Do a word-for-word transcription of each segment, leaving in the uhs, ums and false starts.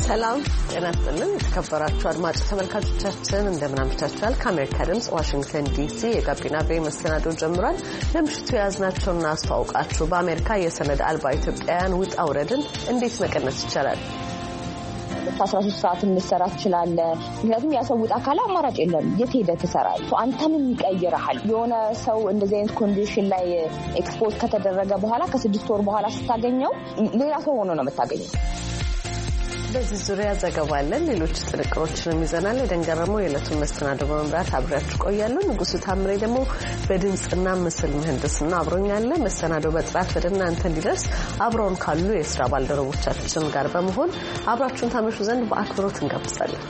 ሰላም ጤና ይስጥልን ተከበራችሁ አድማጭ ተመልካቾቻችን እንደምን አምሽታችኋል? ከአሜሪካ ድምጽ ዋሽንግተን ዲሲ የጋቢና ቤ መሰናዶ ጀምሯል። ለምሽቱ ያዝናቸውና አስተዋውቃችሁ በአሜሪካ የሰነድ አልባ ኢትዮጵያውያን ውጣ ውረድን እንዴት መቀነስ ይቻላል? አስራ ሶስት ሰዓት እንሰራ ይችላል። ምክንያቱም ያሰውጥ አካል አማራጭ የለም። የት ሄደ ተሰራይ አንተንም ይቀይራል። የሆነ ሰው እንደዚህ አይነት ኮንዲሽን ላይ ኤክስፖዝ ከተደረገ በኋላ ከስድስት ወር በኋላ ስታገኘው ሌላ ሰው ሆኖ ነው የምታገኘው። በዚህ ዙሪያ ዘገባ አለን። ሌሎች ጥንቅሮችንም ይዘናል። የደንገረመው የዕለቱን መስተናዶ በመምራት አብሬያችሁ ቆያለሁ። ንጉሱ ታምሬ ደግሞ በድምጽና ምስል ምህንድስና አብሮኛል። መስተናዶ በጥራት ወደ እናንተ እንዲደርስ አብረውን ካሉ የስራ ባልደረቦቻችን ጋር በመሆን አብራችሁን ታመሹ ዘንድ በአክብሮት እንጋብዛለን።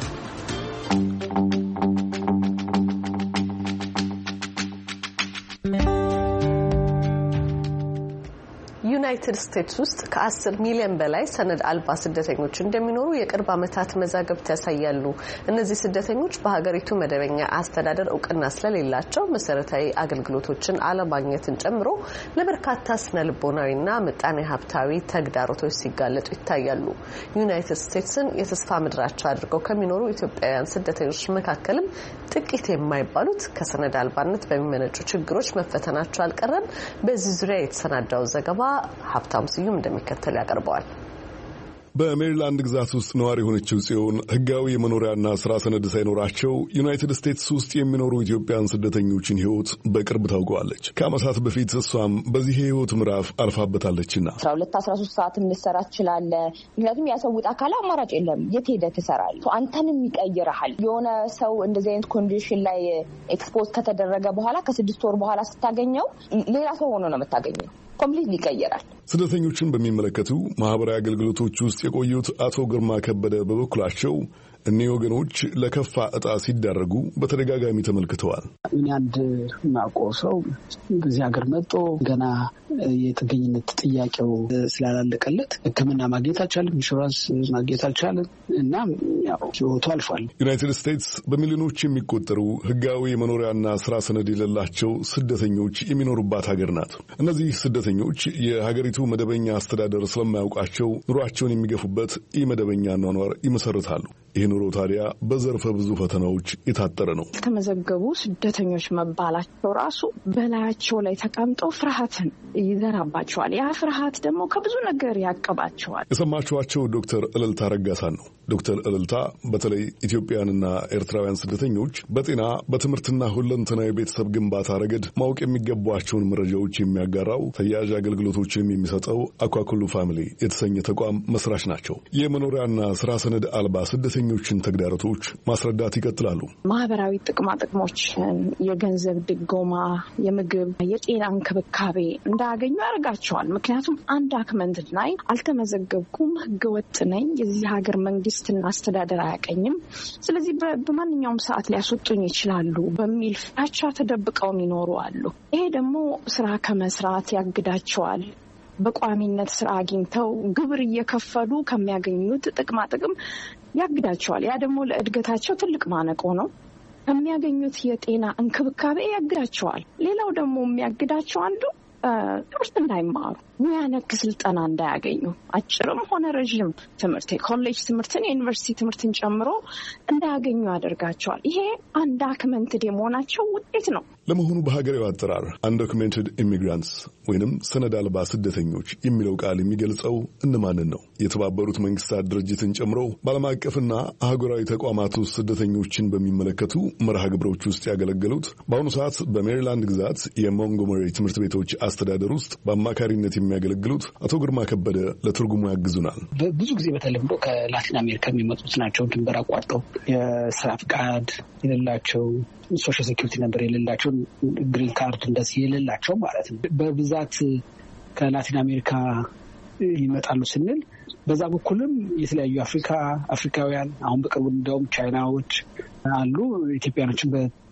ዩናይትድ ስቴትስ ውስጥ ከአስር ሚሊዮን በላይ ሰነድ አልባ ስደተኞች እንደሚኖሩ የቅርብ ዓመታት መዛግብት ያሳያሉ። እነዚህ ስደተኞች በሀገሪቱ መደበኛ አስተዳደር እውቅና ስለሌላቸው መሰረታዊ አገልግሎቶችን አለማግኘትን ጨምሮ ለበርካታ ስነልቦናዊና ምጣኔ ሀብታዊ ተግዳሮቶች ሲጋለጡ ይታያሉ። ዩናይትድ ስቴትስን የተስፋ ምድራቸው አድርገው ከሚኖሩ ኢትዮጵያውያን ስደተኞች መካከልም ጥቂት የማይባሉት ከሰነድ አልባነት በሚመነጩ ችግሮች መፈተናቸው አልቀረም። በዚህ ዙሪያ የተሰናዳው ዘገባ ሀብታም ስዩም እንደሚከተል ያቀርበዋል። በሜሪላንድ ግዛት ውስጥ ነዋሪ የሆነችው ጽዮን ህጋዊ የመኖሪያና ስራ ሰነድ ሳይኖራቸው ዩናይትድ ስቴትስ ውስጥ የሚኖሩ ኢትዮጵያን ስደተኞችን ህይወት በቅርብ ታውቀዋለች። ከዓመታት በፊት እሷም በዚህ የህይወት ምዕራፍ አልፋበታለችና አስራ ሁለት አስራ ሶስት ሰዓት እንሰራ ይችላል። ምክንያቱም ያሰውጥ አካል አማራጭ የለም። የት ሄደ ተሰራይ አንተንም ይቀይራል። የሆነ ሰው እንደዚህ አይነት ኮንዲሽን ላይ ኤክስፖዝ ከተደረገ በኋላ ከስድስት ወር በኋላ ስታገኘው ሌላ ሰው ሆኖ ነው የምታገኘው። ኮምፕሊትሊ ይቀየራል። ስደተኞችን በሚመለከቱ ማህበራዊ አገልግሎቶች ውስጥ የቆዩት አቶ ግርማ ከበደ በበኩላቸው እኒህ ወገኖች ለከፋ እጣ ሲዳረጉ በተደጋጋሚ ተመልክተዋል። እኔ አንድ ማውቀው ሰው በዚህ ሀገር መጥቶ ገና የጥገኝነት ጥያቄው ስላላለቀለት ሕክምና ማግኘት አልቻለም፣ ኢንሹራንስ ማግኘት አልቻለም እና ያው ህይወቱ አልፏል። ዩናይትድ ስቴትስ በሚሊዮኖች የሚቆጠሩ ህጋዊ የመኖሪያና ስራ ሰነድ የሌላቸው ስደተኞች የሚኖሩባት ሀገር ናት። እነዚህ ስደተኞች የሀገሪቱ መደበኛ አስተዳደር ስለማያውቃቸው ኑሯቸውን የሚገፉበት ኢመደበኛ ኗኗር ይመሰርታሉ። ይህ ኑሮ ታዲያ በዘርፈ ብዙ ፈተናዎች የታጠረ ነው። ተመዘገቡ ስደተኞች መባላቸው ራሱ በላያቸው ላይ ተቀምጦ ፍርሃትን ይዘራባቸዋል። ያ ፍርሃት ደግሞ ከብዙ ነገር ያቀባቸዋል። የሰማችኋቸው ዶክተር እልልታ ረጋሳን ነው። ዶክተር እልልታ በተለይ ኢትዮጵያውያንና ኤርትራውያን ስደተኞች በጤና በትምህርትና ሁለንተናዊ ቤተሰብ ግንባታ ረገድ ማወቅ የሚገቧቸውን መረጃዎች የሚያጋራው ተያያዥ አገልግሎቶችንም የሚሰጠው አኳኩሉ ፋሚሊ የተሰኘ ተቋም መስራች ናቸው። የመኖሪያና ስራ ሰነድ አልባ ስደተኞችን ተግዳሮቶች ማስረዳት ይቀጥላሉ። ማህበራዊ ጥቅማ ጥቅሞችን፣ የገንዘብ ድጎማ፣ የምግብ፣ የጤና እንክብካቤ እንዳያገኙ ያደርጋቸዋል። ምክንያቱም አንድ ዶክመንት ላይ አልተመዘገብኩም፣ ህገወጥ ነኝ፣ የዚህ ሀገር መንግስትና አስተዳደር አያቀኝም፣ ስለዚህ በማንኛውም ሰዓት ሊያስወጡኝ ይችላሉ በሚል ፍራቻ ተደብቀው ይኖሩ አሉ። ይሄ ደግሞ ስራ ከመስራት ያግዳቸዋል። በቋሚነት ስራ አግኝተው ግብር እየከፈሉ ከሚያገኙት ጥቅማ ጥቅም ያግዳቸዋል። ያ ደግሞ ለእድገታቸው ትልቅ ማነቆ ነው። ከሚያገኙት የጤና እንክብካቤ ያግዳቸዋል። ሌላው ደግሞ የሚያግዳቸው አንዱ ትምህርት እንዳይማሩ፣ ሙያ ነክ ስልጠና እንዳያገኙ፣ አጭርም ሆነ ረዥም ትምህርት የኮሌጅ ትምህርትን የዩኒቨርሲቲ ትምህርትን ጨምሮ እንዳያገኙ ያደርጋቸዋል። ይሄ አንዳክመንትድ የመሆናቸው ውጤት ነው። ለመሆኑ በሀገሬው አጠራር አንዶክሜንትድ ኢሚግራንትስ ወይንም ሰነድ አልባ ስደተኞች የሚለው ቃል የሚገልጸው እነማንን ነው? የተባበሩት መንግስታት ድርጅትን ጨምሮ በዓለም አቀፍና አህጉራዊ ተቋማት ውስጥ ስደተኞችን በሚመለከቱ መርሃ ግብሮች ውስጥ ያገለገሉት በአሁኑ ሰዓት በሜሪላንድ ግዛት የሞንጎመሪ ትምህርት ቤቶች አስተዳደር ውስጥ በአማካሪነት የሚያገለግሉት አቶ ግርማ ከበደ ለትርጉሙ ያግዙናል። ብዙ ጊዜ በተለምዶ ከላቲን አሜሪካ የሚመጡት ናቸው። ድንበር አቋርጠው የስራ ፍቃድ የሌላቸው፣ ሶሻል ሴኩሪቲ ነበር የሌላቸው፣ ግሪን ካርድ እንደዚህ የሌላቸው ማለት ነው። በብዛት ከላቲን አሜሪካ ይመጣሉ ስንል በዛ በኩልም የተለያዩ አፍሪካ አፍሪካውያን አሁን በቅርቡ እንደውም ቻይናዎች አሉ። ኢትዮጵያኖችን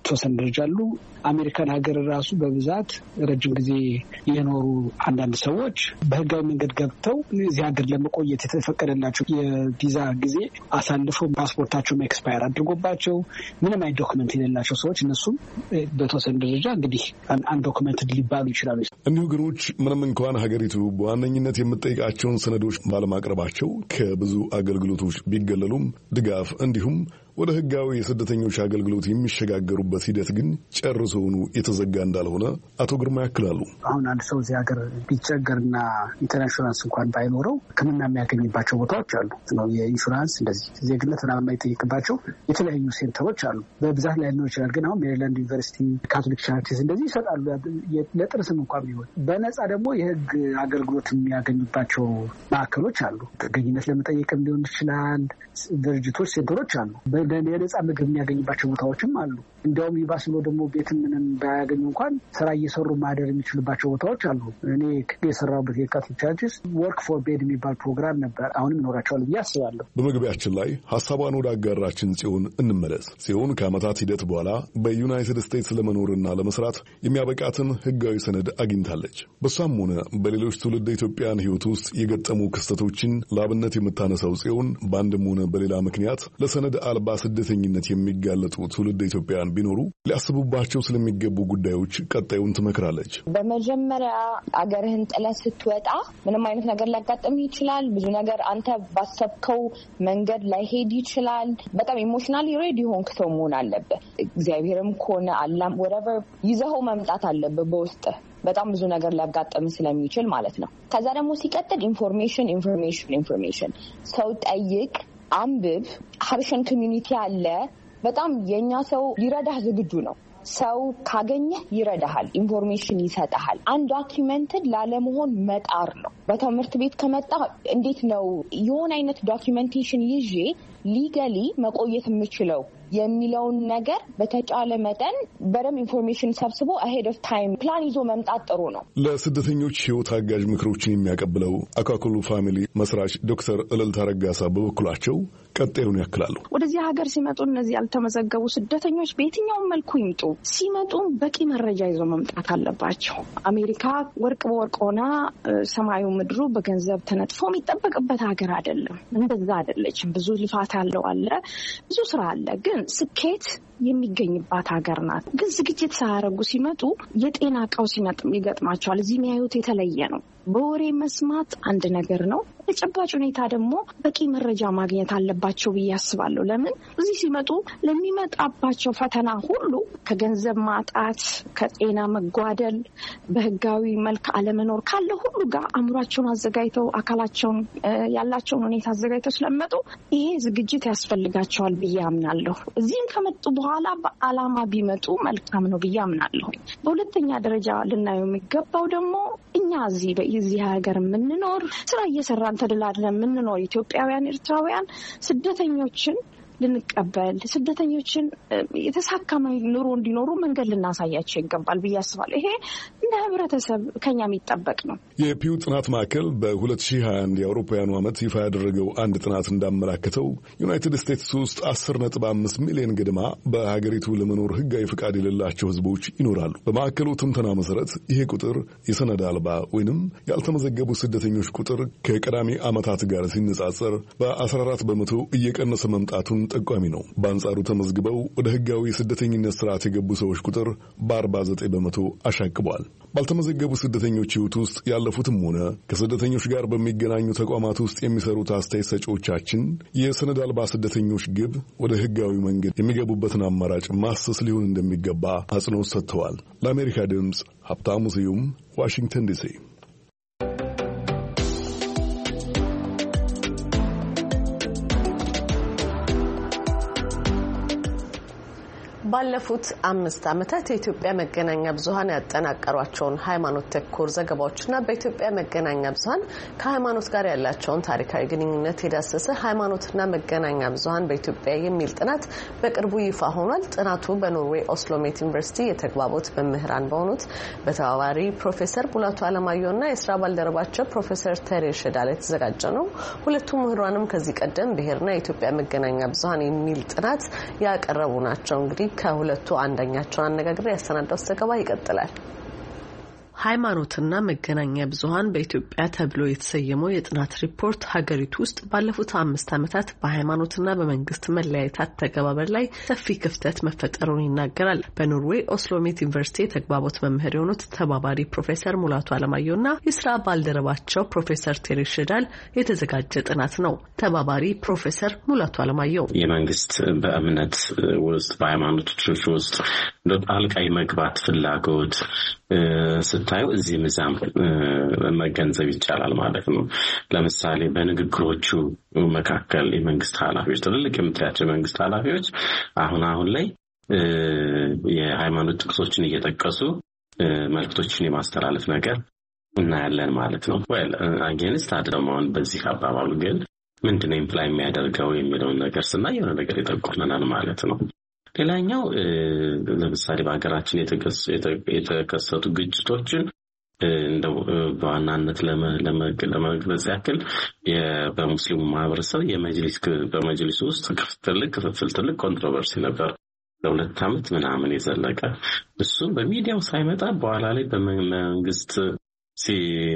በተወሰነ ደረጃ አሉ። አሜሪካን ሀገር ራሱ በብዛት ረጅም ጊዜ የኖሩ አንዳንድ ሰዎች በህጋዊ መንገድ ገብተው እዚህ ሀገር ለመቆየት የተፈቀደላቸው የቪዛ ጊዜ አሳልፈው ፓስፖርታቸውን ኤክስፓየር አድርጎባቸው ምንም አይነት ዶክመንት የሌላቸው ሰዎች እነሱም በተወሰነ ደረጃ እንግዲህ አንድ ዶክመንት ሊባሉ ይችላሉ። እኒሁ ግሮች ምንም እንኳን ሀገሪቱ በዋነኝነት የምትጠይቃቸውን ሰነዶች ባለማቅረባቸው ከብዙ አገልግሎቶች ቢገለሉም ድጋፍ እንዲሁም ወደ ህጋዊ የስደተኞች አገልግሎት የሚሸጋገሩበት ሂደት ግን ጨርሶውኑ የተዘጋ እንዳልሆነ አቶ ግርማ ያክላሉ። አሁን አንድ ሰው እዚህ ሀገር ቢቸገርና ኢንሹራንስ እንኳን ባይኖረው ሕክምና የሚያገኝባቸው ቦታዎች አሉ ነው የኢንሹራንስ እንደዚህ ዜግነት ምናምን የማይጠይቅባቸው የተለያዩ ሴንተሮች አሉ። በብዛት ላይ ነው ይችላል። ግን አሁን ሜሪላንድ ዩኒቨርሲቲ፣ ካቶሊክ ቻሪቲስ እንደዚህ ይሰጣሉ። ለጥርስም እንኳን ቢሆን በነፃ ደግሞ የህግ አገልግሎት የሚያገኙባቸው ማዕከሎች አሉ። ጥገኝነት ለመጠየቅም ሊሆን ይችላል። ድርጅቶች፣ ሴንተሮች አሉ። የነጻ ምግብ የሚያገኝባቸው ቦታዎችም አሉ። እንዲያውም ይባስ ብሎ ደግሞ ቤት ምንም ባያገኙ እንኳን ስራ እየሰሩ ማደር የሚችሉባቸው ቦታዎች አሉ። እኔ የሰራሁበት የካቶሊክ ቻሪቲስ ወርክ ፎር ቤድ የሚባል ፕሮግራም ነበር። አሁንም ይኖራቸዋል ብዬ አስባለሁ። በመግቢያችን ላይ ሀሳቧን ወደ አጋራችን ጽዮን እንመለስ። ጽዮን ከዓመታት ሂደት በኋላ በዩናይትድ ስቴትስ ለመኖርና ለመስራት የሚያበቃትን ህጋዊ ሰነድ አግኝታለች። በሷም ሆነ በሌሎች ትውልድ ኢትዮጵያን ህይወት ውስጥ የገጠሙ ክስተቶችን ለአብነት የምታነሳው ጽዮን በአንድም ሆነ በሌላ ምክንያት ለሰነድ አልባ ስደተኝነት የሚጋለጡ ትውልድ ኢትዮጵያን ቢኖሩ ሊያስቡባቸው ስለሚገቡ ጉዳዮች ቀጣዩን ትመክራለች። በመጀመሪያ አገርህን ጥለህ ስትወጣ ምንም አይነት ነገር ሊያጋጥም ይችላል። ብዙ ነገር አንተ ባሰብከው መንገድ ላይ ሄድ ይችላል። በጣም ኢሞሽናሊ ሬዲ ሆንክ ሰው መሆን አለብህ። እግዚአብሔርም ከሆነ አላም ወረቨር ይዘኸው መምጣት አለብህ በውስጥ በጣም ብዙ ነገር ሊያጋጥም ስለሚችል ማለት ነው። ከዛ ደግሞ ሲቀጥል ኢንፎርሜሽን ኢንፎርሜሽን ኢንፎርሜሽን ሰው ጠይቅ፣ አንብብ። ሀበሻን ኮሚኒቲ አለ። በጣም የኛ ሰው ሊረዳህ ዝግጁ ነው። ሰው ካገኘህ ይረዳሃል፣ ኢንፎርሜሽን ይሰጥሃል። አንድ ዶክመንትድ ላለመሆን መጣር ነው። በትምህርት ቤት ከመጣ እንዴት ነው የሆነ አይነት ዶክመንቴሽን ይዤ ሊገሊ መቆየት የምችለው የሚለውን ነገር በተጫለ መጠን በደም ኢንፎርሜሽን ሰብስቦ አሄድ ኦፍ ታይም ፕላን ይዞ መምጣት ጥሩ ነው። ለስደተኞች ህይወት አጋዥ ምክሮችን የሚያቀብለው አካክሉ ፋሚሊ መስራች ዶክተር እልልታ ረጋሳ በበኩላቸው ቀጣዩን ያክላሉ። ወደዚህ ሀገር ሲመጡ እነዚህ ያልተመዘገቡ ስደተኞች በየትኛውም መልኩ ይምጡ፣ ሲመጡ በቂ መረጃ ይዞ መምጣት አለባቸው። አሜሪካ ወርቅ በወርቅ ሆና ሰማዩ ምድሩ በገንዘብ ተነጥፎ የሚጠበቅበት ሀገር አይደለም። እንደዛ አይደለችም። ብዙ ልፋት አለው አለ፣ ብዙ ስራ አለ። ግን ስኬት የሚገኝባት ሀገር ናት። ግን ዝግጅት ሳያደርጉ ሲመጡ የጤና ቀውስ ይገጥማቸዋል። እዚህ የሚያዩት የተለየ ነው። በወሬ መስማት አንድ ነገር ነው። በተጨባጭ ሁኔታ ደግሞ በቂ መረጃ ማግኘት አለባቸው ብዬ አስባለሁ። ለምን እዚህ ሲመጡ ለሚመጣባቸው ፈተና ሁሉ ከገንዘብ ማጣት፣ ከጤና መጓደል፣ በህጋዊ መልክ አለመኖር ካለ ሁሉ ጋር አእምሯቸውን አዘጋጅተው አካላቸውን ያላቸውን ሁኔታ አዘጋጅተው ስለመጡ ይሄ ዝግጅት ያስፈልጋቸዋል ብዬ አምናለሁ። እዚህም ከመጡ በኋላ በዓላማ ቢመጡ መልካም ነው ብዬ አምናለሁ። በሁለተኛ ደረጃ ልናየው የሚገባው ደግሞ እኛ እዚህ በዚህ ሀገር የምንኖር ስራ እየሰራን ተደላድለን የምንኖር ኢትዮጵያውያን፣ ኤርትራውያን ስደተኞችን ልንቀበል፣ ስደተኞችን የተሳካ ኑሮ እንዲኖሩ መንገድ ልናሳያቸው ይገባል ብዬ አስባለሁ። ይሄ እንደ ህብረተሰብ ከኛ የሚጠበቅ ነው። የፒው ጥናት ማዕከል በሁለት ሺህ ሀያ አንድ የአውሮፓውያኑ ዓመት ይፋ ያደረገው አንድ ጥናት እንዳመላከተው ዩናይትድ ስቴትስ ውስጥ አስር ነጥብ አምስት ሚሊዮን ገድማ በሀገሪቱ ለመኖር ህጋዊ ፍቃድ የሌላቸው ህዝቦች ይኖራሉ። በማዕከሉ ትንተና መሰረት ይሄ ቁጥር የሰነድ አልባ ወይንም ያልተመዘገቡ ስደተኞች ቁጥር ከቀዳሚ ዓመታት ጋር ሲነጻጸር በአስራ አራት በመቶ እየቀነሰ መምጣቱን ጠቋሚ ነው። በአንጻሩ ተመዝግበው ወደ ህጋዊ የስደተኝነት ስርዓት የገቡ ሰዎች ቁጥር በአርባ ዘጠኝ በመቶ አሻቅቧል። ባልተመዘገቡ ስደተኞች ህይወት ውስጥ ያለፉትም ሆነ ከስደተኞች ጋር በሚገናኙ ተቋማት ውስጥ የሚሰሩት አስተያየት ሰጪዎቻችን የሰነድ አልባ ስደተኞች ግብ ወደ ህጋዊ መንገድ የሚገቡበትን አማራጭ ማሰስ ሊሆን እንደሚገባ አጽንኦት ሰጥተዋል። ለአሜሪካ ድምፅ ሀብታሙ ስዩም ዋሽንግተን ዲሲ። ባለፉት አምስት ዓመታት የኢትዮጵያ መገናኛ ብዙሃን ያጠናቀሯቸውን ሃይማኖት ተኮር ዘገባዎችና በኢትዮጵያ መገናኛ ብዙሃን ከሃይማኖት ጋር ያላቸውን ታሪካዊ ግንኙነት የዳሰሰ ሃይማኖትና መገናኛ ብዙሃን በኢትዮጵያ የሚል ጥናት በቅርቡ ይፋ ሆኗል። ጥናቱ በኖርዌይ ኦስሎሜት ዩኒቨርሲቲ የተግባቦት መምህራን በሆኑት በተባባሪ ፕሮፌሰር ሙላቱ አለማየሁና የስራ ባልደረባቸው ፕሮፌሰር ተሬ ሸዳላ የተዘጋጀ ነው። ሁለቱም ምሁራንም ከዚህ ቀደም ብሔርና የኢትዮጵያ መገናኛ ብዙሃን የሚል ጥናት ያቀረቡ ናቸው። እንግዲህ ከሁለቱ አንደኛቸውን አነጋግሬ ያሰናዳው ዘገባ ይቀጥላል። ሃይማኖትና መገናኛ ብዙሃን በኢትዮጵያ ተብሎ የተሰየመው የጥናት ሪፖርት ሀገሪቱ ውስጥ ባለፉት አምስት ዓመታት በሃይማኖትና በመንግስት መለያየት አተገባበር ላይ ሰፊ ክፍተት መፈጠሩን ይናገራል። በኖርዌይ ኦስሎሜት ዩኒቨርሲቲ የተግባቦት መምህር የሆኑት ተባባሪ ፕሮፌሰር ሙላቱ አለማየሁና የስራ ባልደረባቸው ፕሮፌሰር ቴሬ ሽዳል የተዘጋጀ ጥናት ነው። ተባባሪ ፕሮፌሰር ሙላቱ አለማየሁ የመንግስት በእምነት ውስጥ በሃይማኖቶች ውስጥ ጣልቃ መግባት ፍላጎት ስታዩ እዚህ ምዛም መገንዘብ ይቻላል ማለት ነው። ለምሳሌ በንግግሮቹ መካከል የመንግስት ኃላፊዎች ትልልቅ የምትያቸው የመንግስት ኃላፊዎች አሁን አሁን ላይ የሃይማኖት ጥቅሶችን እየጠቀሱ መልእክቶችን የማስተላለፍ ነገር እናያለን ማለት ነው። well against አድረማውን በዚህ አባባሉ ግን ምንድነው ኢምፕላይ የሚያደርገው የሚለውን ነገር ስናይ የሆነ ነገር ይጠቁርናል ማለት ነው። ሌላኛው ለምሳሌ በአገራችን የተከሰቱ ግጭቶችን እንደው በዋናነት ለመግለጽ ያክል በሙስሊሙ ማህበረሰብ የመጅሊስ በመጅሊስ ውስጥ ትልቅ ክፍፍል ትልቅ ኮንትሮቨርሲ ነበር ለሁለት ዓመት ምናምን የዘለቀ እሱ በሚዲያው ሳይመጣ በኋላ ላይ በመንግስት ሲ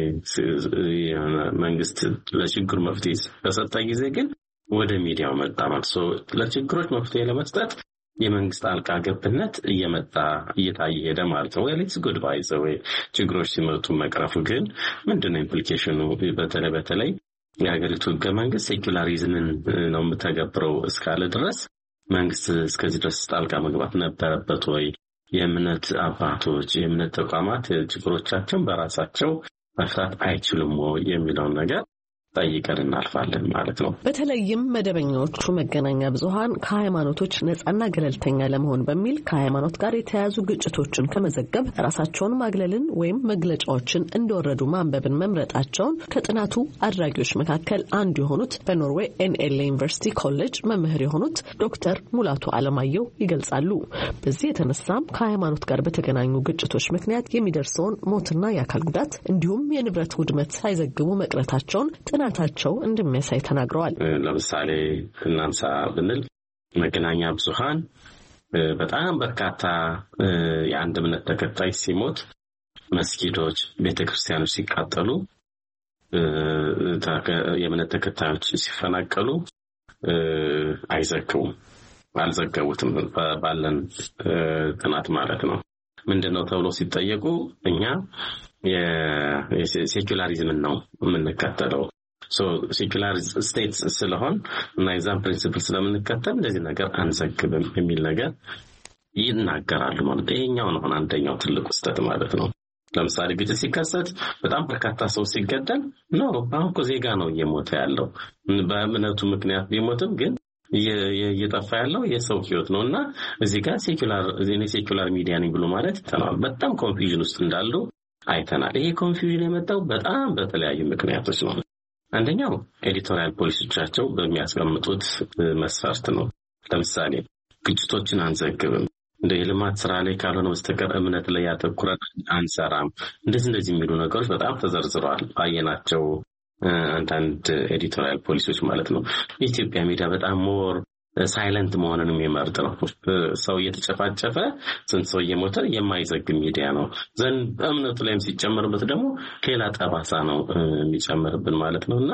መንግስት ለችግር መፍትሄ በሰጠ ጊዜ ግን ወደ ሚዲያው መጣ ማለት ነው። ለችግሮች መፍትሄ ለመስጠት የመንግስት አልቃ ገብነት እየመጣ እየታየ ሄደ ማለት ነው። well it's good by the way ችግሮች ሲመጡ መቅረፉ ግን ምንድነው ኢምፕሊኬሽኑ? በተለይ በተለይ የሀገሪቱ ህገ መንግስት ሴኩላሪዝምን ነው የምተገብረው እስካለ ድረስ መንግስት እስከዚህ ድረስ ጣልቃ መግባት ነበረበት ወይ? የእምነት አባቶች የእምነት ተቋማት ችግሮቻቸውን በራሳቸው መፍታት አይችሉም ወይ የሚለውን ነገር ጠይቀን እናልፋለን ማለት ነው። በተለይም መደበኛዎቹ መገናኛ ብዙሃን ከሃይማኖቶች ነፃና ገለልተኛ ለመሆን በሚል ከሃይማኖት ጋር የተያያዙ ግጭቶችን ከመዘገብ ራሳቸውን ማግለልን ወይም መግለጫዎችን እንደወረዱ ማንበብን መምረጣቸውን ከጥናቱ አድራጊዎች መካከል አንዱ የሆኑት በኖርዌይ ኤንኤል ዩኒቨርሲቲ ኮሌጅ መምህር የሆኑት ዶክተር ሙላቱ አለማየሁ ይገልጻሉ። በዚህ የተነሳም ከሃይማኖት ጋር በተገናኙ ግጭቶች ምክንያት የሚደርሰውን ሞትና የአካል ጉዳት እንዲሁም የንብረት ውድመት ሳይዘግቡ መቅረታቸውን ጥናታቸው እንደሚያሳይ ተናግረዋል። ለምሳሌ እናንሳ ብንል መገናኛ ብዙሃን በጣም በርካታ የአንድ እምነት ተከታይ ሲሞት መስጊዶች ቤተክርስቲያኖች ሲቃጠሉ የእምነት ተከታዮች ሲፈናቀሉ አይዘግቡም አልዘገቡትም ባለን ጥናት ማለት ነው። ምንድነው ተብሎ ሲጠየቁ እኛ የሴኩላሪዝምን ነው የምንከተለው ሶ ሴኩላር ስቴትስ ስለሆን እና የዛን ፕሪንሲፕል ስለምንከተል እንደዚህ ነገር አንዘግብም የሚል ነገር ይናገራሉ ማለት ነው። ይሄኛው ነው አንደኛው ትልቁ ስህተት ማለት ነው። ለምሳሌ ግጭት ሲከሰት በጣም በርካታ ሰው ሲገደል ነው አሁን እኮ ዜጋ ነው እየሞተ ያለው በእምነቱ ምክንያት ቢሞትም ግን እየጠፋ ያለው የሰው ህይወት ነውና እዚህ ጋር ሴኩላር እዚህ ሴኩላር ሚዲያ ነኝ ብሎ ማለት ተናል በጣም ኮንፊውዥን ውስጥ እንዳሉ አይተናል። ይሄ ኮንፊውዥን የመጣው በጣም በተለያዩ ምክንያቶች ነው። አንደኛው ኤዲቶሪያል ፖሊሲዎቻቸው በሚያስቀምጡት መስፈርት ነው። ለምሳሌ ግጭቶችን አንዘግብም እንደ የልማት ስራ ላይ ካልሆነ በስተቀር እምነት ላይ ያተኩረን አንሰራም እንደዚህ እንደዚህ የሚሉ ነገሮች በጣም ተዘርዝረዋል አየናቸው አንዳንድ ኤዲቶሪያል ፖሊሲዎች ማለት ነው። የኢትዮጵያ ሚዲያ በጣም ሞር ሳይለንት መሆንን የሚመርጥ ነው። ሰው እየተጨፋጨፈ ስንት ሰው እየሞተ የማይዘግብ ሚዲያ ነው። ዘንድ እምነቱ ላይም ሲጨመርበት ደግሞ ሌላ ጠባሳ ነው የሚጨምርብን ማለት ነውና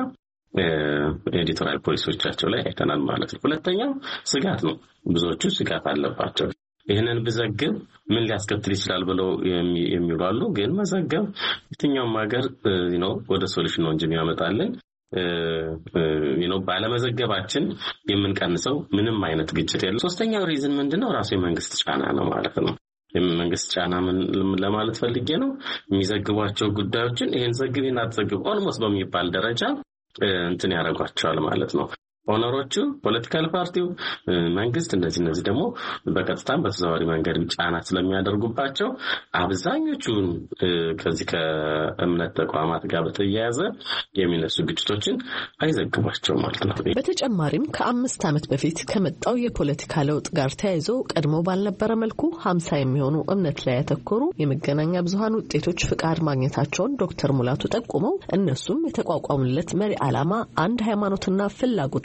ኤዲቶሪያል ፖሊሲዎቻቸው ላይ አይተናል ማለት ነው። ሁለተኛው ስጋት ነው። ብዙዎቹ ስጋት አለባቸው። ይሄንን ብዘግብ ምን ሊያስከትል ይችላል ብለው የሚሉ አሉ። ግን መዘገብ የትኛውም ሀገር ነው ወደ ሶሉሽን ነው እንጂ የሚያመጣልን you know ባለመዘገባችን የምንቀንሰው ምንም አይነት ግጭት የለም። ሶስተኛው ሪዝን ምንድነው? ራሱ የመንግስት ጫና ነው ማለት ነው። የመንግስት ጫና ምን ለማለት ፈልጌ ነው? የሚዘግቧቸው ጉዳዮችን ይሄን ዘግቤና አትዘግብ ኦልሞስት በሚባል ደረጃ እንትን ያደርጓቸዋል ማለት ነው። ኦነሮቹ ፖለቲካል ፓርቲው መንግስት እንደዚህ እንደዚህ ደግሞ በቀጥታም በተዘዋዋሪ መንገድ ጫና ስለሚያደርጉባቸው አብዛኞቹ ከዚህ ከእምነት ተቋማት ጋር በተያያዘ የሚነሱ ግጭቶችን አይዘግቧቸው ማለት ነው። በተጨማሪም ከአምስት ዓመት በፊት ከመጣው የፖለቲካ ለውጥ ጋር ተያይዞ ቀድሞ ባልነበረ መልኩ ሀምሳ የሚሆኑ እምነት ላይ ያተኮሩ የመገናኛ ብዙሃን ውጤቶች ፍቃድ ማግኘታቸውን ዶክተር ሙላቱ ጠቁመው እነሱም የተቋቋሙለት መሪ ዓላማ አንድ ሃይማኖትና ፍላጎት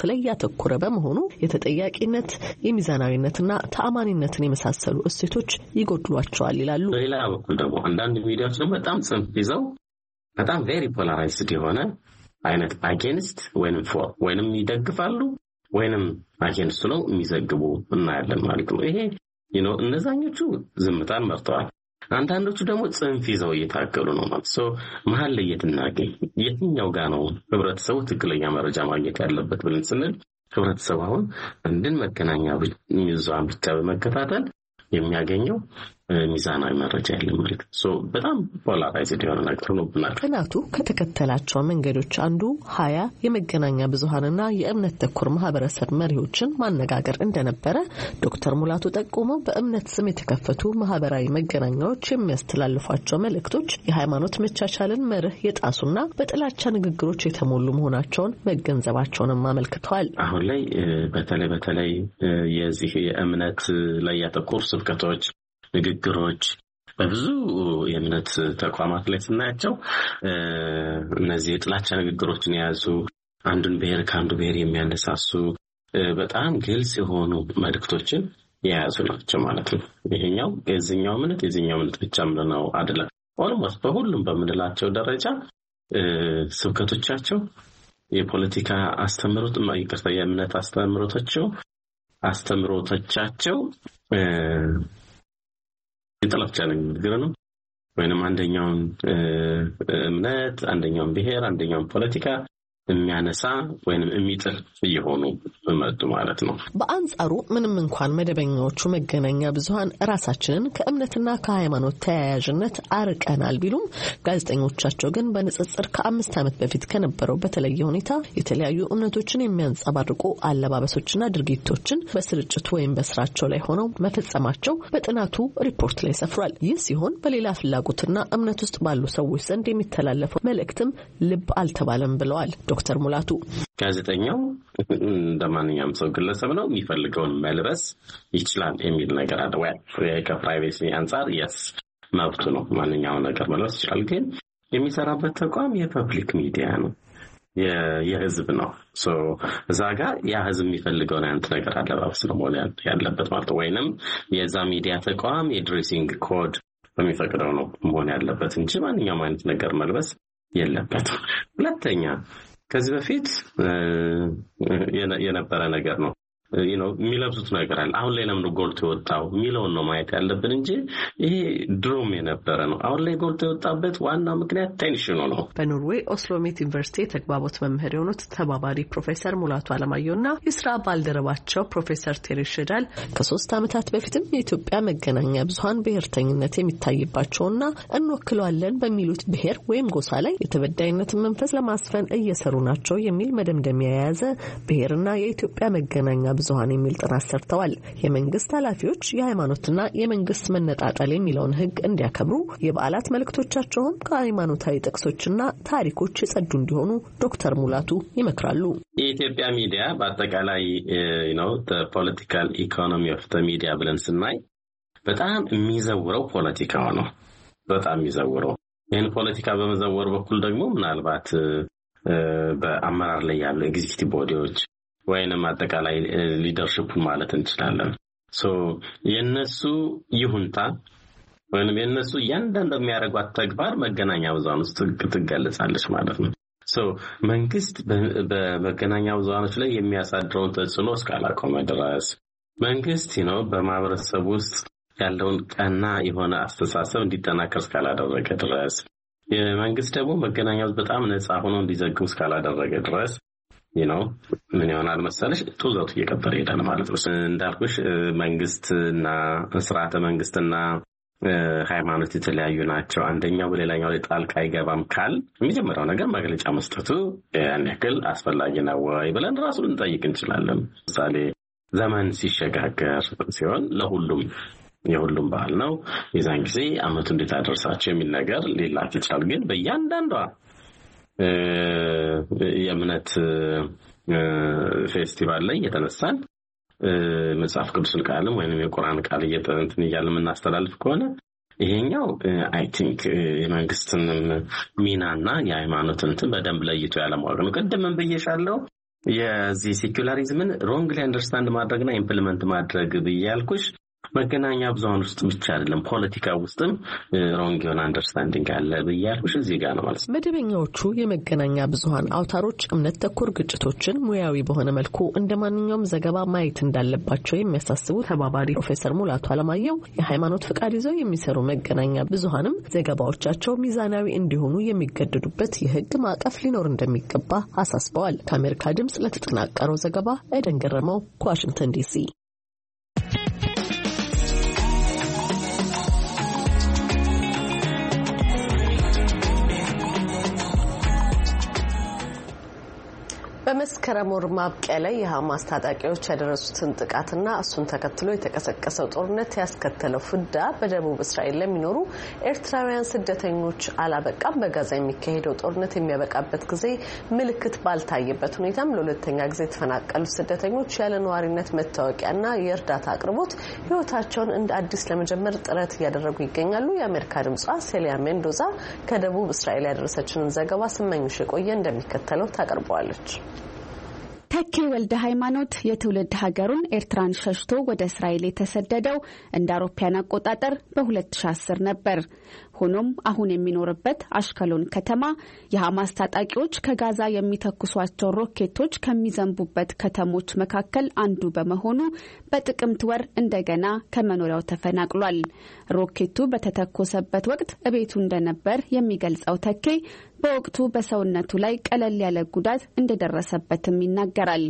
ላይ ያተኮረ በመሆኑ የተጠያቂነት የሚዛናዊነትና ተአማኒነትን የመሳሰሉ እሴቶች ይጎድሏቸዋል ይላሉ። በሌላ በኩል ደግሞ አንዳንድ ሚዲያዎች ደግሞ በጣም ጽንፍ ይዘው በጣም ቬሪ ፖላራይዝድ የሆነ አይነት አጌንስት ወይንም ፎር ወይንም ይደግፋሉ ወይንም አጌንስት ነው የሚዘግቡ እናያለን ማለት ነው። ይሄ you know እነዛኞቹ ዝምታን መርጠዋል። አንዳንዶቹ ደግሞ ጽንፍ ይዘው እየታገሉ ነው ማለት ነው። መሀል ላይ የትናገኝ የትኛው ጋር ነው ህብረተሰቡ ትክክለኛ መረጃ ማግኘት ያለበት ብለን ስንል ህብረተሰቡ አሁን እንድን መገናኛ ብዙሃን ብቻ በመከታተል የሚያገኘው ሚዛናዊ መረጃ የለም ማለት ነው። ሶ በጣም ፖላራይዝድ የሆነ ነገር ነው ብናል። ጥናቱ ከተከተላቸው መንገዶች አንዱ ሀያ የመገናኛ ብዙሃንና የእምነት ተኮር ማህበረሰብ መሪዎችን ማነጋገር እንደነበረ ዶክተር ሙላቱ ጠቁመው በእምነት ስም የተከፈቱ ማህበራዊ መገናኛዎች የሚያስተላልፏቸው መልእክቶች የሃይማኖት መቻቻልን መርህ የጣሱና በጥላቻ ንግግሮች የተሞሉ መሆናቸውን መገንዘባቸውንም አመልክተዋል። አሁን ላይ በተለይ በተለይ የዚህ የእምነት ላይ ያተኮሩ ስብከቶች ንግግሮች በብዙ የእምነት ተቋማት ላይ ስናያቸው እነዚህ የጥላቻ ንግግሮችን የያዙ አንዱን ብሔር ከአንዱ ብሔር የሚያነሳሱ በጣም ግልጽ የሆኑ መልእክቶችን የያዙ ናቸው ማለት ነው። ይሄኛው የዚህኛው እምነት የዚህኛው እምነት ብቻ ነው አይደለም። ኦልሞስት በሁሉም በምንላቸው ደረጃ ስብከቶቻቸው የፖለቲካ አስተምሮት ማይቀርታ የእምነት አስተምሮታቸው አስተምሮቶቻቸው የጥላቻ ንግግር ነው ወይንም አንደኛውን እምነት አንደኛውን ብሔር አንደኛውን ፖለቲካ የሚያነሳ ወይንም የሚጥል እየሆኑ መጡ ማለት ነው። በአንጻሩ ምንም እንኳን መደበኛዎቹ መገናኛ ብዙሃን ራሳችንን ከእምነትና ከሃይማኖት ተያያዥነት አርቀናል ቢሉም ጋዜጠኞቻቸው ግን በንጽጽር ከአምስት ዓመት በፊት ከነበረው በተለየ ሁኔታ የተለያዩ እምነቶችን የሚያንጸባርቁ አለባበሶችና ድርጊቶችን በስርጭቱ ወይም በስራቸው ላይ ሆነው መፈጸማቸው በጥናቱ ሪፖርት ላይ ሰፍሯል። ይህ ሲሆን በሌላ ፍላጎትና እምነት ውስጥ ባሉ ሰዎች ዘንድ የሚተላለፈው መልእክትም ልብ አልተባለም ብለዋል ዶክተር ሙላቱ። ጋዜጠኛው እንደማንኛውም ሰው ግለሰብ ነው፣ የሚፈልገውን መልበስ ይችላል የሚል ነገር አለ። ወይ ከፕራይቬሲ አንፃር yes መብቱ ነው፣ ማንኛውም ነገር መልበስ ይችላል። ግን የሚሰራበት ተቋም የፐብሊክ ሚዲያ ነው፣ የህዝብ ነው። ሶ እዛ ጋር ያ ህዝብ የሚፈልገውን አንተ ነገር አለባበስ ነው ማለት ያለበት ማለት ወይንም የዛ ሚዲያ ተቋም የድሬሲንግ ኮድ በሚፈቅደው ነው መሆን ያለበት እንጂ ማንኛውም አይነት ነገር መልበስ የለበትም። ሁለተኛ ከዚህ በፊት የነበረ ነገር ነው you know የሚለብሱት ነገር አለ። አሁን ላይ ለምን ጎልቶ ወጣው ሚለውን ነው ማየት ያለብን እንጂ ይሄ ድሮም የነበረ ነው። አሁን ላይ ጎልቶ ወጣበት ዋና ምክንያት ቴንሽኑ ነው። በኖርዌይ ኦስሎሜት ዩኒቨርሲቲ ተግባቦት መምህር የሆኑት ተባባሪ ፕሮፌሰር ሙላቱ አለማየሁና የስራ ባልደረባቸው ፕሮፌሰር ቴሬሽዳል ከሶስት ዓመታት በፊትም የኢትዮጵያ መገናኛ ብዙሃን ብሔርተኝነት የሚታይባቸውና እንወክለዋለን በሚሉት ብሔር ወይም ጎሳ ላይ የተበዳይነትን መንፈስ ለማስፈን እየሰሩ ናቸው የሚል መደምደሚያ የያዘ ብሔርና የኢትዮጵያ መገናኛ ብዙሃን የሚል ጥናት ሰርተዋል። የመንግስት ኃላፊዎች የሃይማኖትና የመንግስት መነጣጠል የሚለውን ህግ እንዲያከብሩ የበዓላት መልእክቶቻቸውን ከሃይማኖታዊ ጥቅሶችና ታሪኮች የጸዱ እንዲሆኑ ዶክተር ሙላቱ ይመክራሉ። የኢትዮጵያ ሚዲያ በአጠቃላይ you know the political economy of the media ብለን ስናይ በጣም የሚዘውረው ፖለቲካው ነው። በጣም የሚዘውረው ይህን ፖለቲካ በመዘወር በኩል ደግሞ ምናልባት በአመራር ላይ ያሉ ኤግዚኪቲቭ ቦዲዎች ወይንም አጠቃላይ ሊደርሺፕ ማለት እንችላለን። ሶ የነሱ ይሁንታ ወይንም የነሱ ያንዳንዱ የሚያደርጓት ተግባር መገናኛ ብዙሃን ውስጥ ትገለጻለች ማለት ነው። ሶ መንግስት በመገናኛ ብዙሃኖች ላይ የሚያሳድረውን ተጽዕኖ እስካላቆመ ድረስ መንግስት ነው በማህበረሰብ ውስጥ ያለውን ቀና የሆነ አስተሳሰብ እንዲጠናከር እስካላደረገ ድረስ የመንግስት ደግሞ መገናኛ በጣም ነፃ ሆኖ እንዲዘግቡ እስካላደረገ ድረስ you know ምን ይሆናል መሰለሽ ጡዘቱ እየቀጠለ ይሄዳል ማለት ነው። እንዳልኩሽ መንግስትና ስርዓተ መንግስትና ሃይማኖት የተለያዩ ናቸው። አንደኛው በሌላኛው ላይ ጣልቃ አይገባም ካል የሚጀምረው ነገር መግለጫ መስጠቱ ያን ያክል አስፈላጊ ነው ወይ ብለን ራሱን እንጠይቅ እንችላለን። ምሳሌ ዘመን ሲሸጋገር ሲሆን ለሁሉም የሁሉም ባህል ነው የዛን ጊዜ አመቱ እንዴት አደረሳቸው የሚል ነገር ሊላክ ይችላል። ግን በእያንዳንዷ የእምነት ፌስቲቫል ላይ የተነሳን መጽሐፍ ቅዱስን ቃልም ወይንም የቁርአን ቃል እየተንትን እያልን የምናስተላልፍ ከሆነ ይሄኛው አይ ቲንክ የመንግስትን ሚናና የሃይማኖትን እንትን በደንብ ለይቶ ያለማወቅ ነው። ቀደም ብዬሻለሁ የዚህ ሴኩላሪዝምን ሮንግሊ አንደርስታንድ ማድረግና ኢምፕሊመንት ማድረግ ብያልኩሽ መገናኛ ብዙሃን ውስጥ ብቻ አይደለም ፖለቲካ ውስጥም ሮንግ የሆነ አንደርስታንዲንግ አለ ብያልኩሽ እዚህ ጋር ነው ማለት ነው። መደበኛዎቹ የመገናኛ ብዙሃን አውታሮች እምነት ተኮር ግጭቶችን ሙያዊ በሆነ መልኩ እንደማንኛውም ዘገባ ማየት እንዳለባቸው የሚያሳስቡ ተባባሪ ፕሮፌሰር ሙላቱ አለማየሁ የሃይማኖት ፍቃድ ይዘው የሚሰሩ መገናኛ ብዙሃንም ዘገባዎቻቸው ሚዛናዊ እንዲሆኑ የሚገደዱበት የህግ ማዕቀፍ ሊኖር እንደሚገባ አሳስበዋል። ከአሜሪካ ድምጽ ለተጠናቀረው ዘገባ ኤደን ገረመው ከዋሽንግተን ዲሲ። በመስከረም ወር ማብቂያ ላይ የሐማስ ታጣቂዎች ያደረሱትን ጥቃትና እሱን ተከትሎ የተቀሰቀሰው ጦርነት ያስከተለው ፍዳ በደቡብ እስራኤል ለሚኖሩ ኤርትራውያን ስደተኞች አላበቃም። በጋዛ የሚካሄደው ጦርነት የሚያበቃበት ጊዜ ምልክት ባልታየበት ሁኔታም ለሁለተኛ ጊዜ የተፈናቀሉ ስደተኞች ያለ ነዋሪነት መታወቂያና የእርዳታ አቅርቦት ህይወታቸውን እንደ አዲስ ለመጀመር ጥረት እያደረጉ ይገኛሉ። የአሜሪካ ድምጿ ሴሊያ ሜንዶዛ ከደቡብ እስራኤል ያደረሰችንን ዘገባ ስመኝሽ የቆየ እንደሚከተለው ታቀርበዋለች። ተኬ ወልደ ሃይማኖት የትውልድ ሀገሩን ኤርትራን ሸሽቶ ወደ እስራኤል የተሰደደው እንደ አውሮፓውያን አቆጣጠር በሁለት ሺህ አስር ነበር። ሆኖም አሁን የሚኖርበት አሽከሎን ከተማ የሐማስ ታጣቂዎች ከጋዛ የሚተኩሷቸው ሮኬቶች ከሚዘንቡበት ከተሞች መካከል አንዱ በመሆኑ በጥቅምት ወር እንደገና ከመኖሪያው ተፈናቅሏል። ሮኬቱ በተተኮሰበት ወቅት እቤቱ እንደነበር የሚገልጸው ተኬ በወቅቱ በሰውነቱ ላይ ቀለል ያለ ጉዳት እንደደረሰበትም ይናገራል።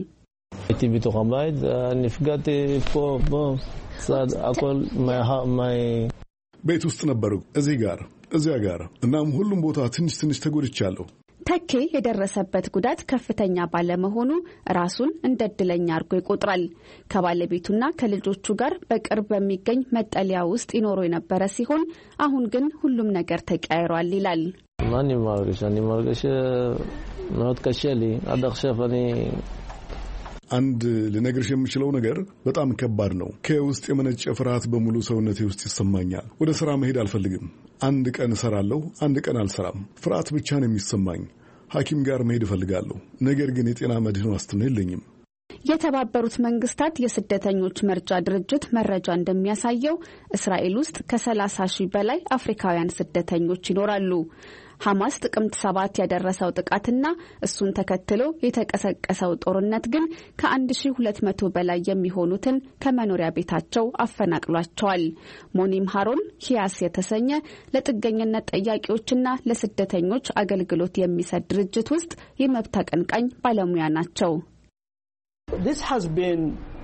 ቤት ውስጥ ነበሩ፣ እዚህ ጋር እዚያ ጋር፣ እናም ሁሉም ቦታ ትንሽ ትንሽ ተጎድቻለሁ። ተኬ የደረሰበት ጉዳት ከፍተኛ ባለመሆኑ ራሱን እንደ እድለኛ አድርጎ ይቆጥራል። ከባለቤቱና ከልጆቹ ጋር በቅርብ በሚገኝ መጠለያ ውስጥ ይኖሩ የነበረ ሲሆን አሁን ግን ሁሉም ነገር ተቀያይሯል ይላል። ማን ይማርሽ አኒ ማርገሽ ነው ተከሸሊ አዳክሸፈኒ አንድ ልነግርሽ የምችለው ነገር በጣም ከባድ ነው። ከውስጥ የመነጨ ፍርሃት በሙሉ ሰውነቴ ውስጥ ይሰማኛል። ወደ ስራ መሄድ አልፈልግም። አንድ ቀን እሰራለሁ፣ አንድ ቀን አልሰራም። ፍርሃት ብቻ ነው የሚሰማኝ። ሐኪም ጋር መሄድ እፈልጋለሁ፣ ነገር ግን የጤና መድህን ዋስትና የለኝም። የተባበሩት መንግስታት የስደተኞች መርጃ ድርጅት መረጃ እንደሚያሳየው እስራኤል ውስጥ ከሰላሳ ሺህ በላይ አፍሪካውያን ስደተኞች ይኖራሉ። ሐማስ ጥቅምት ሰባት ያደረሰው ጥቃትና እሱን ተከትሎ የተቀሰቀሰው ጦርነት ግን ከአንድ ሺህ ሁለት መቶ በላይ የሚሆኑትን ከመኖሪያ ቤታቸው አፈናቅሏቸዋል። ሞኒም ሃሮን ሂያስ የተሰኘ ለጥገኝነት ጠያቂዎችና ለስደተኞች አገልግሎት የሚሰጥ ድርጅት ውስጥ የመብት አቀንቃኝ ባለሙያ ናቸው። This has been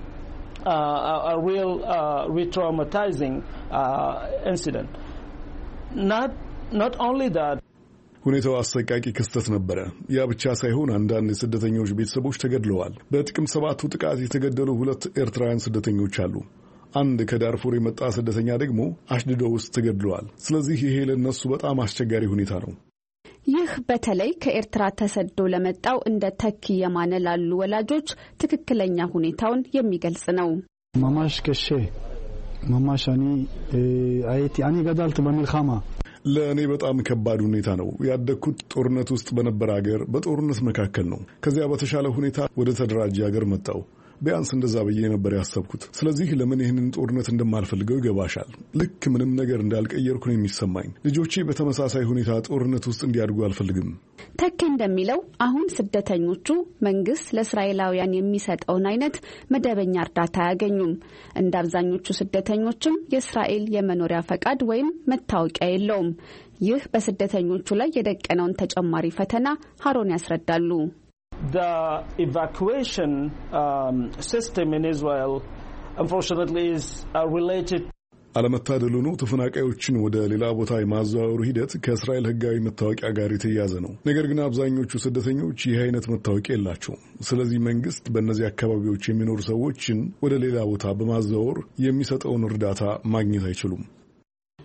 uh, a real uh, re-traumatizing uh, incident. Not not only that. ሁኔታው አሰቃቂ ክስተት ነበረ። ያ ብቻ ሳይሆን አንዳንድ የስደተኞች ቤተሰቦች ተገድለዋል። በጥቅምት ሰባቱ ጥቃት የተገደሉ ሁለት ኤርትራውያን ስደተኞች አሉ። አንድ ከዳርፉር የመጣ ስደተኛ ደግሞ አሽድዶ ውስጥ ተገድለዋል። ስለዚህ ይሄ ለነሱ በጣም አስቸጋሪ ሁኔታ ነው። ይህ በተለይ ከኤርትራ ተሰዶ ለመጣው እንደ ተኪ የማነ ላሉ ወላጆች ትክክለኛ ሁኔታውን የሚገልጽ ነው። ማማሽ ከሼ ማማሻኒ አይቲ አኒ ገዳልት በሚልኻማ ለእኔ በጣም ከባድ ሁኔታ ነው። ያደግኩት ጦርነት ውስጥ በነበረ ሀገር በጦርነት መካከል ነው። ከዚያ በተሻለ ሁኔታ ወደ ተደራጀ ሀገር መጣው። ቢያንስ እንደዛ ብዬ ነበር ያሰብኩት። ስለዚህ ለምን ይህንን ጦርነት እንደማልፈልገው ይገባሻል። ልክ ምንም ነገር እንዳልቀየርኩ ነው የሚሰማኝ። ልጆቼ በተመሳሳይ ሁኔታ ጦርነት ውስጥ እንዲያድጉ አልፈልግም። ተክ እንደሚለው አሁን ስደተኞቹ መንግስት ለእስራኤላውያን የሚሰጠውን አይነት መደበኛ እርዳታ አያገኙም። እንደ አብዛኞቹ ስደተኞችም የእስራኤል የመኖሪያ ፈቃድ ወይም መታወቂያ የለውም። ይህ በስደተኞቹ ላይ የደቀነውን ተጨማሪ ፈተና ሃሮን ያስረዳሉ። The evacuation um, system in Israel, unfortunately, is uh, related. አለመታደሉ ነው ተፈናቃዮችን ወደ ሌላ ቦታ የማዘዋወሩ ሂደት ከእስራኤል ሕጋዊ መታወቂያ ጋር የተያያዘ ነው። ነገር ግን አብዛኞቹ ስደተኞች ይህ አይነት መታወቂያ የላቸውም። ስለዚህ መንግስት በእነዚህ አካባቢዎች የሚኖሩ ሰዎችን ወደ ሌላ ቦታ በማዘዋወር የሚሰጠውን እርዳታ ማግኘት አይችሉም።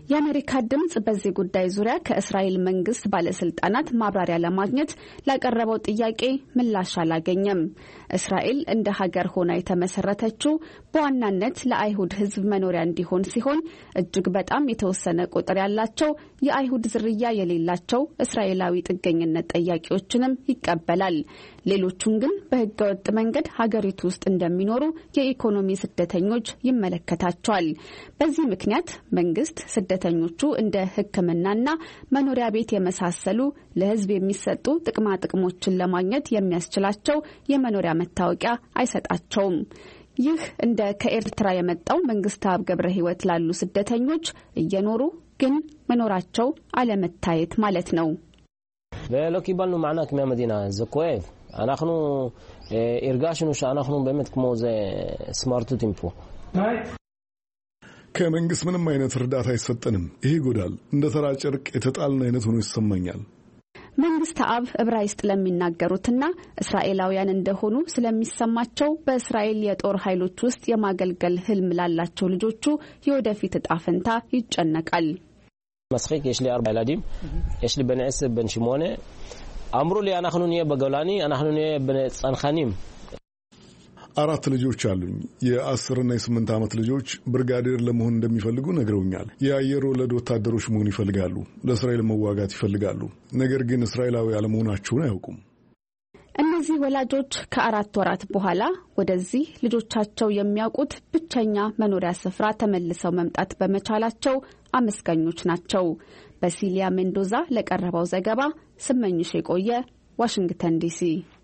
የአሜሪካ ድምጽ በዚህ ጉዳይ ዙሪያ ከእስራኤል መንግስት ባለስልጣናት ማብራሪያ ለማግኘት ላቀረበው ጥያቄ ምላሽ አላገኘም። እስራኤል እንደ ሀገር ሆና የተመሰረተችው በዋናነት ለአይሁድ ሕዝብ መኖሪያ እንዲሆን ሲሆን እጅግ በጣም የተወሰነ ቁጥር ያላቸው የአይሁድ ዝርያ የሌላቸው እስራኤላዊ ጥገኝነት ጠያቂዎችንም ይቀበላል። ሌሎቹን ግን በህገወጥ መንገድ ሀገሪቱ ውስጥ እንደሚኖሩ የኢኮኖሚ ስደተኞች ይመለከታቸዋል። በዚህ ምክንያት መንግስት ስደተኞቹ እንደ ሕክምናና መኖሪያ ቤት የመሳሰሉ ለህዝብ የሚሰጡ ጥቅማ ጥቅሞችን ለማግኘት የሚያስችላቸው የመኖሪያ መታወቂያ አይሰጣቸውም። ይህ እንደ ከኤርትራ የመጣው መንግስታዊ ገብረ ህይወት ላሉ ስደተኞች እየኖሩ ግን መኖራቸው አለመታየት ማለት ነው። ולא קיבלנו מענק מהמדינה, זה כואב. אנחנו הרגשנו שאנחנו באמת כמו זה סמרטוטים פה. ከመንግስት ምንም አይነት እርዳታ አይሰጠንም። ይሄ ጎዳል እንደ ተራ ጨርቅ የተጣልን አይነት ሆኖ ይሰማኛል። መንግስት አብ ዕብራይስጥ ለሚናገሩትና እስራኤላውያን እንደሆኑ ስለሚሰማቸው በእስራኤል የጦር ኃይሎች ውስጥ የማገልገል ህልም ላላቸው ልጆቹ የወደፊት ዕጣ ፈንታ ይጨነቃል። مسخيك יש לי ארבעה ילדים, יש לי בן עשר, בן שמונה. אמרו לי אנחנו נהיה בגולני, אנחנו נהיה בצנחנים. አራት ልጆች አሉኝ። የአስር እና የስምንት ዓመት ልጆች ብርጋዴር ለመሆን እንደሚፈልጉ ነግረውኛል። የአየር ወለድ ወታደሮች መሆን ይፈልጋሉ። ለእስራኤል መዋጋት ይፈልጋሉ። ነገር ግን እስራኤላዊ አለመሆናቸውን አያውቁም። እነዚህ ወላጆች ከአራት ወራት በኋላ ወደዚህ ልጆቻቸው የሚያውቁት ብቸኛ መኖሪያ ስፍራ ተመልሰው መምጣት በመቻላቸው አመስጋኞች ናቸው። በሲሊያ ሜንዶዛ ለቀረበው ዘገባ ስመኝሽ የቆየ ዋሽንግተን ዲሲ።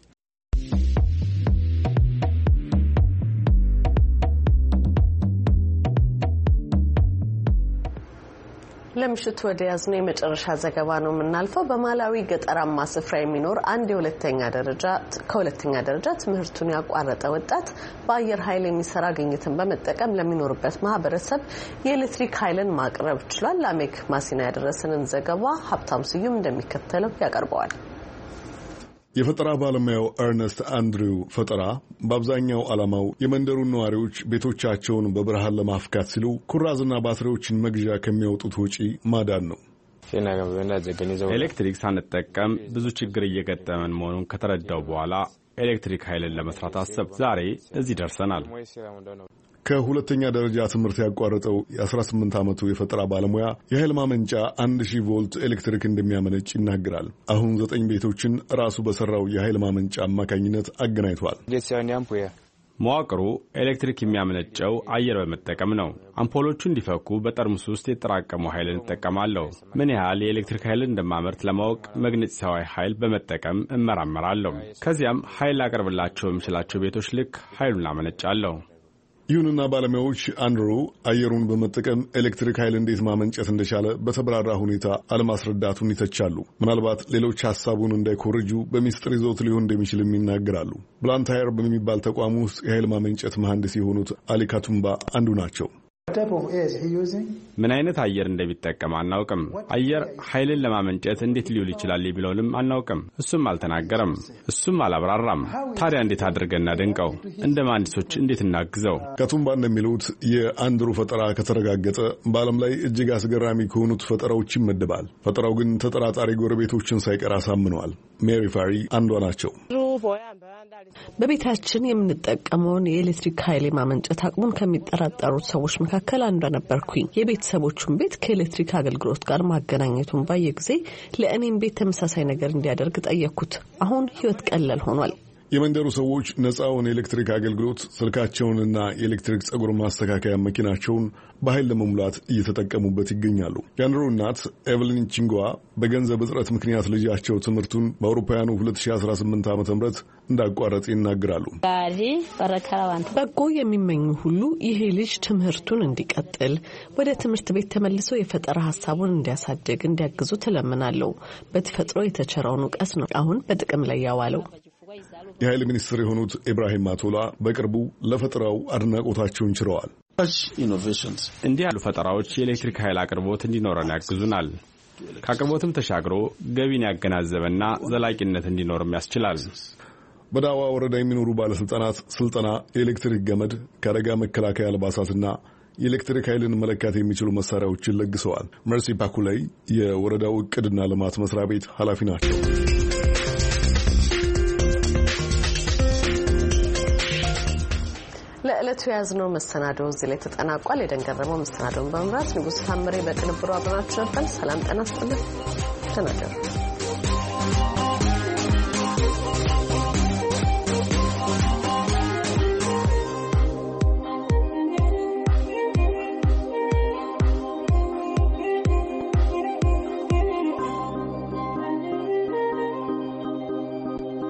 ለምሽቱ ወደ ያዝነው የመጨረሻ ዘገባ ነው የምናልፈው። በማላዊ ገጠራማ ስፍራ የሚኖር አንድ የሁለተኛ ደረጃ ከሁለተኛ ደረጃ ትምህርቱን ያቋረጠ ወጣት በአየር ኃይል የሚሰራ ግኝትን በመጠቀም ለሚኖርበት ማህበረሰብ የኤሌክትሪክ ኃይልን ማቅረብ ችሏል። ላሜክ ማሲና ያደረሰንን ዘገባ ሀብታም ስዩም እንደሚከተለው ያቀርበዋል። የፈጠራ ባለሙያው ኤርነስት አንድሪው ፈጠራ በአብዛኛው ዓላማው የመንደሩን ነዋሪዎች ቤቶቻቸውን በብርሃን ለማፍካት ሲሉ ኩራዝና ባትሪዎችን መግዣ ከሚያወጡት ወጪ ማዳን ነው። ኤሌክትሪክ ሳንጠቀም ብዙ ችግር እየገጠመን መሆኑን ከተረዳው በኋላ ኤሌክትሪክ ኃይልን ለመስራት አሰብ ዛሬ እዚህ ደርሰናል። ከሁለተኛ ደረጃ ትምህርት ያቋረጠው የ18 ዓመቱ የፈጠራ ባለሙያ የኃይል ማመንጫ አንድ ሺህ ቮልት ኤሌክትሪክ እንደሚያመነጭ ይናገራል። አሁን ዘጠኝ ቤቶችን ራሱ በሰራው የኃይል ማመንጫ አማካኝነት አገናኝቷል። መዋቅሩ ኤሌክትሪክ የሚያመነጨው አየር በመጠቀም ነው። አምፖሎቹ እንዲፈኩ በጠርሙስ ውስጥ የተጠራቀመው ኃይል እንጠቀማለሁ። ምን ያህል የኤሌክትሪክ ኃይል እንደማመርት ለማወቅ መግነጢሳዊ ኃይል በመጠቀም እመራመራለሁ። ከዚያም ኃይል ላቀርብላቸው የሚችላቸው ቤቶች ልክ ኃይሉን አመነጫለሁ። ይሁንና ባለሙያዎች አንድሩ አየሩን በመጠቀም ኤሌክትሪክ ኃይል እንዴት ማመንጨት እንደቻለ በተብራራ ሁኔታ አለማስረዳቱን ይተቻሉ። ምናልባት ሌሎች ሐሳቡን እንዳይኮርጁ በሚስጥር ይዞት ሊሆን እንደሚችልም ይናገራሉ። ብላንታየር በሚባል ተቋም ውስጥ የኃይል ማመንጨት መሐንዲስ የሆኑት አሊካቱምባ አንዱ ናቸው። ምን አይነት አየር እንደሚጠቀም አናውቅም። አየር ኃይልን ለማመንጨት እንዴት ሊውል ይችላል የሚለውንም አናውቅም። እሱም አልተናገረም፣ እሱም አላብራራም። ታዲያ እንዴት አድርገን እናድንቀው? እንደ መሐንዲሶች እንዴት እናግዘው? ካቱምባ እንደሚሉት የአንድሩ ፈጠራ ከተረጋገጠ በዓለም ላይ እጅግ አስገራሚ ከሆኑት ፈጠራዎች ይመደባል። ፈጠራው ግን ተጠራጣሪ ጎረቤቶችን ሳይቀር አሳምነዋል። ሜሪ ፋሪ አንዷ ናቸው። በቤታችን የምንጠቀመውን የኤሌክትሪክ ኃይል ማመንጨት አቅሙን ከሚጠራጠሩት ሰዎች መካከል አንዷ ነበርኩኝ። የቤተሰቦቹን ቤት ከኤሌክትሪክ አገልግሎት ጋር ማገናኘቱን ባየ ጊዜ ለእኔም ቤት ተመሳሳይ ነገር እንዲያደርግ ጠየቅኩት። አሁን ህይወት ቀላል ሆኗል። የመንደሩ ሰዎች ነፃውን የኤሌክትሪክ አገልግሎት ስልካቸውንና የኤሌክትሪክ ጸጉር ማስተካከያ መኪናቸውን በኃይል ለመሙላት እየተጠቀሙበት ይገኛሉ። የአንድሩ እናት ኤቨሊን ቺንጓ በገንዘብ እጥረት ምክንያት ልጃቸው ትምህርቱን በአውሮፓውያኑ ሁለት ሺህ አስራ ስምንት ዓመተ ምህረት እንዳቋረጠ ይናገራሉ። በጎ የሚመኙ ሁሉ ይሄ ልጅ ትምህርቱን እንዲቀጥል ወደ ትምህርት ቤት ተመልሶ የፈጠራ ሀሳቡን እንዲያሳድግ እንዲያግዙ ተለምናለሁ። በተፈጥሮ የተቸረውን ዕውቀት ነው አሁን በጥቅም ላይ ያዋለው። የኃይል ሚኒስትር የሆኑት ኢብራሂም ማቶላ በቅርቡ ለፈጠራው አድናቆታቸውን ችረዋል። እንዲህ ያሉ ፈጠራዎች የኤሌክትሪክ ኃይል አቅርቦት እንዲኖረን ያግዙናል። ከአቅርቦትም ተሻግሮ ገቢን ያገናዘበና ዘላቂነት እንዲኖርም ያስችላል። በዳዋ ወረዳ የሚኖሩ ባለስልጣናት ስልጠና፣ የኤሌክትሪክ ገመድ፣ ከአደጋ መከላከያ አልባሳትና የኤሌክትሪክ ኃይልን መለካት የሚችሉ መሳሪያዎችን ለግሰዋል። መርሲ ፓኩላይ የወረዳው እቅድና ልማት መስሪያ ቤት ኃላፊ ናቸው። ለዕለቱ ያዝነው መሰናዶ እዚህ ላይ ተጠናቋል። የደንገረመው መሰናዶን በመምራት ንጉስ ታምሬ በቅንብሩ አብራችሁ ነበር። ሰላም ጤና ይስጥልኝ። ተናገሩ